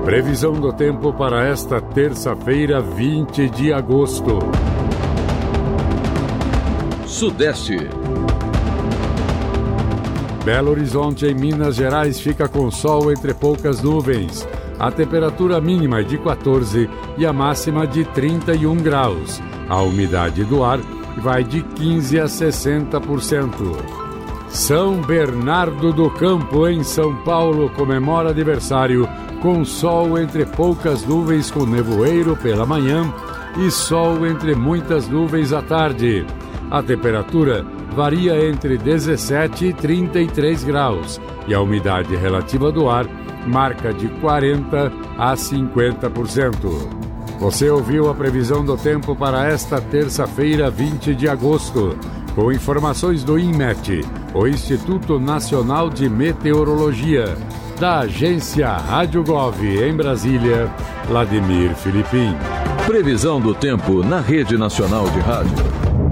Previsão do tempo para esta terça-feira, 20 de agosto. Sudeste. Belo Horizonte, em Minas Gerais, fica com sol entre poucas nuvens. A temperatura mínima é de 14 e a máxima de 31 graus. A umidade do ar vai de 15 a 60%. São Bernardo do Campo, em São Paulo, comemora aniversário com sol entre poucas nuvens com nevoeiro pela manhã e sol entre muitas nuvens à tarde. A temperatura varia entre 17 e 33 graus e a umidade relativa do ar marca de 40 a 50%. Você ouviu a previsão do tempo para esta terça-feira, 20 de agosto, com informações do INMET, o Instituto Nacional de Meteorologia, da agência Rádio Gov, em Brasília, Vladimir Filipim. Previsão do tempo na Rede Nacional de Rádio.